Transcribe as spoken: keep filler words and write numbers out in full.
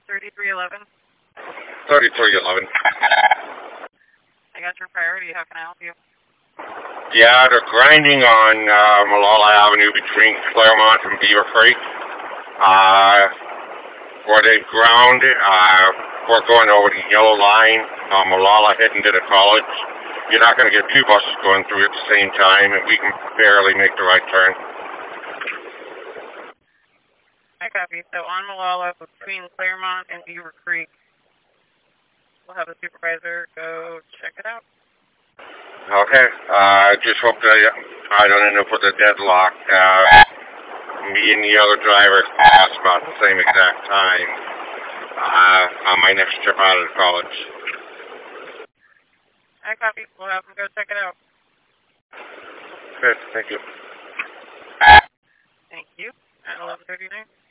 thirty-three eleven. thirty-three eleven. I got your priority. How can I help you? Yeah, they're grinding on uh, Molalla Avenue between Claremont and Beaver Creek. Uh, where they ground, uh, we're going over the yellow line on Molalla heading to the college. You're not going to get two buses going through at the same time, and we can barely make the right turn. I copy. So on Molalla between Claremont and Beaver Creek, we'll have a supervisor go check it out. Okay. I uh, just hope that I don't end up with a deadlock. Uh, me and the other driver pass about the same exact time uh, on my next trip out of college. I copy. We'll have them go check it out. Good. Thank you. Thank you. At eleven thirty-nine.